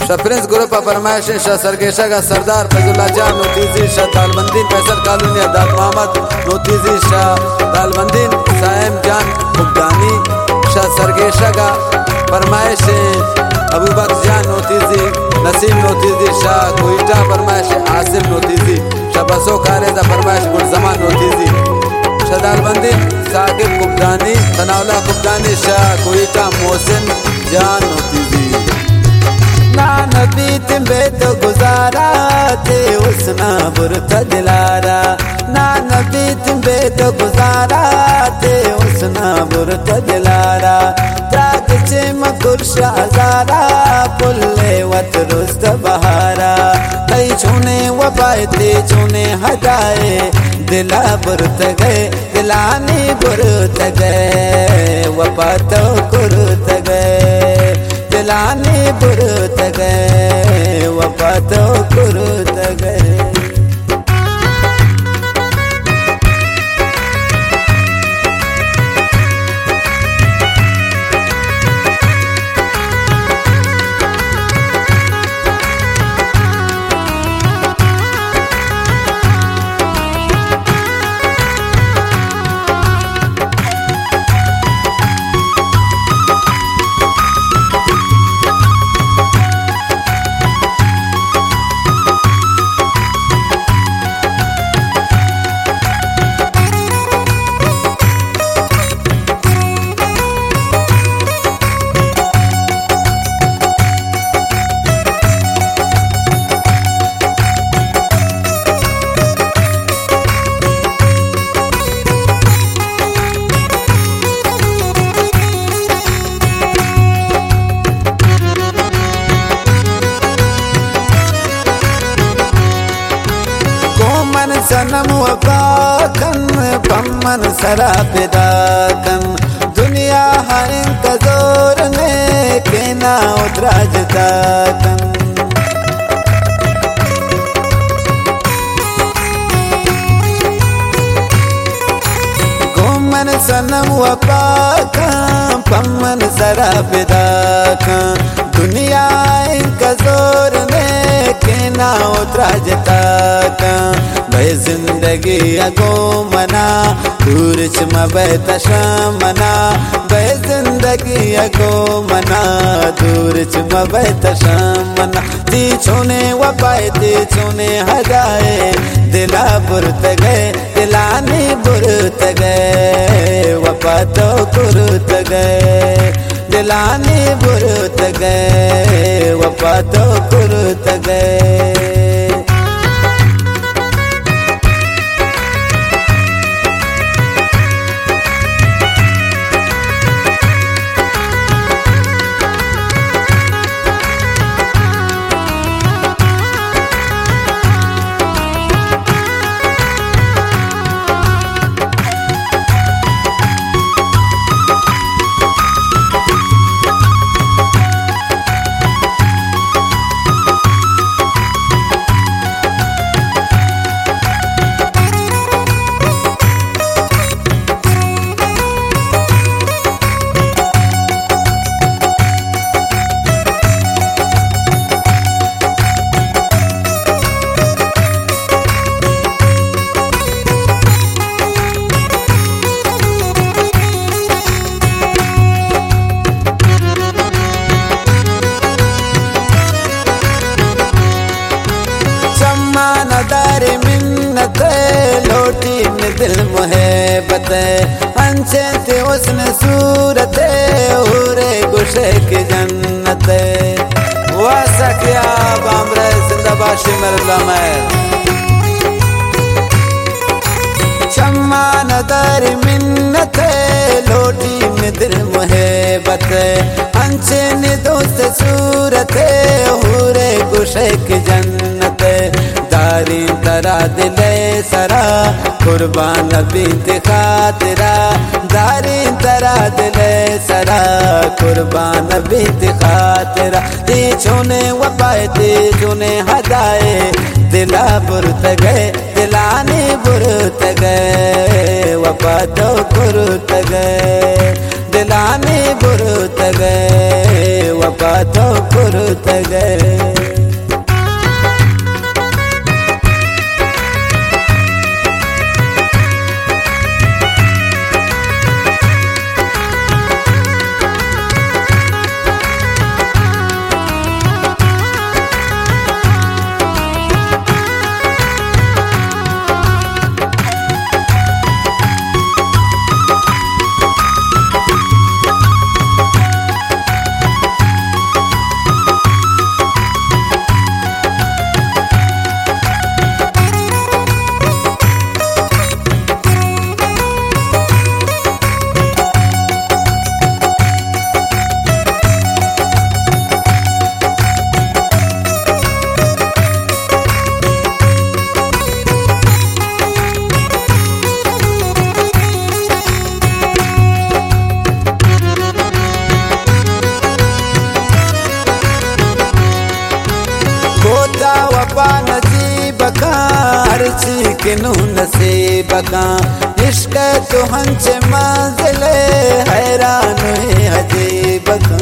Prince group फरमाइश शाह सरगेशा का Sardar Faizullah Jan Notiji Shah Dalbandin Faisal colony अदात मोहम्मद नोतीजी शाह दालबंदीन साइम जान मुगदानी शाह सरगेशा का फरमाइश अबू बकर जान नोतीजी नसीम नोतीजी शाह कोयटा फरमाइश आसिफ नोतीजी शाह बसो कारेजा फरमाइश गुलजमा नोतीजी शाह दालबंदीन साकिब कुब्दानी तनावला कुब्दानी शाह कोयटा मोहसिन जान नोतीजी ना नबी तिम्बे तो गुजारा थे उसना बुरता दिलारा ना नबी तिम्बे तो गुजारा थे उसना बुरता दिलारा जाग चे मकुर्श हजारा पुल्ले वत रुस्त बहारा कई छूने वबाए ते छूने हटाए दिला बुरत गए दिलानी बुरत गए वपा तो कुरत गए दिलानी बुरत गए वफा तो कुरत गए। सनम वफाकन पम्मन सराबिदाकन दुनिया हाइन का जोर ने केना उतराजदाकन गोमन सनम वफाकन पम्मन सराबिदाकन दुनिया इनका जोर ने केना उतराजदाकन बे जिंदगी अगो मना दूर चमा बेतशमना बे जिंदगी अगो मना दूर चमा बेतशमना ती छोने वपाए ती छोने हजाए दिला बुरत गए दिलानी बुरत गए वफा तो कुरत गए दिलानी बुरत गए वफा तो कुरत गए। दारे मिन्नत लोटी में दिल मुहब्बत अंचे थे उसने सूरत उरे गुशे की जन्नत वासा क्या बामरे जिंदाबाद शिमर लमैर शम्मा नदर मिन्नत लोटी में दिल मुहब्बत अंचे ने दोस्त सूरत उरे गुशे की जन्नत दारी तरा दिले सरा कुर्बान बीत खातिरा दारी तरा दिले सरा कुर्बान बीत खातिरा ती छोने वपाए ती छोने हदाए दिला बुरत गए दिलानी बुरत गए वफा तो कुरत गए दिलाने बुरत गए वफा तो कुरत गए। खोता वफा नसीब का हर चीकनू नसीब का इश्क तो हंच मंजिल हैरान है अजीब का।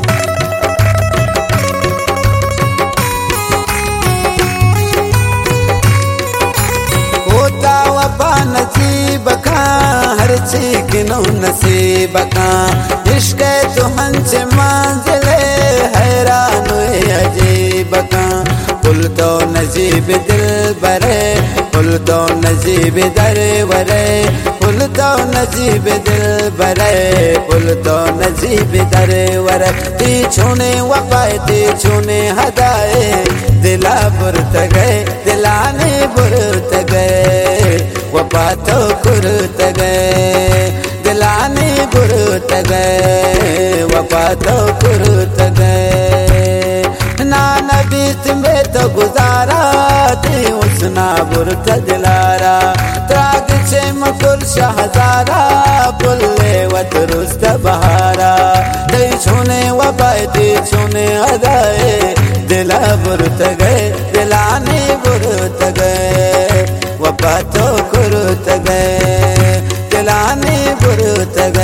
खोता वफा नसीब का हर चीकनू नसीब का इश्क तो हंच मंजिल हैरान है अजीब का। पुल तो नजीब दिल बरे पुल तो नजीब दर वरे पुल तो नजीब दिल बरे पुल तो नजीब दर वरे। ती छूने वफाए ती छूने हदाए दिला बुरत गए दिलाने बुरत गए वफा तो कुरत गए दिलाने बुरत गए वफा तो कुरत गए। ना नबीत में तो गुजारा थी उसना बुरत दिलारा त्राग छे मकुल शहजारा पुल्ले वत रुस्त बहारा। ते छूने वफाए ते छूने अदाए दिला बुरत गए दिलाने बुरत गए वफा तो कुरत गए दिलाने बुरत गए।